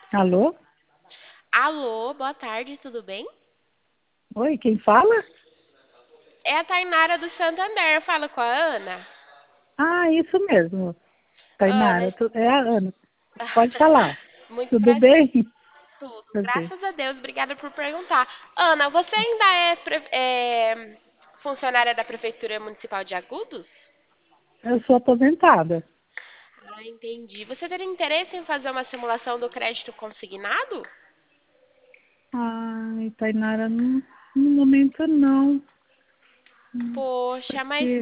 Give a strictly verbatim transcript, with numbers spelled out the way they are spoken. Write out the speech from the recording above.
Alô? Alô, boa tarde, tudo bem? Oi, quem fala? É a Tainara do Santander, eu falo com a Ana. Ah, isso mesmo, Ana, Tainara, tu- é a Ana. Pode falar. muito Tudo prazer. bem? Tudo, Prazer. graças a Deus, obrigada por perguntar. Ana, você ainda é, pre- é funcionária da Prefeitura Municipal de Agudos? Eu sou aposentada. Ah, entendi. Você teria interesse em fazer uma simulação do crédito consignado? Ai, Tainara, no, no momento não. Hum, Poxa, mas Porque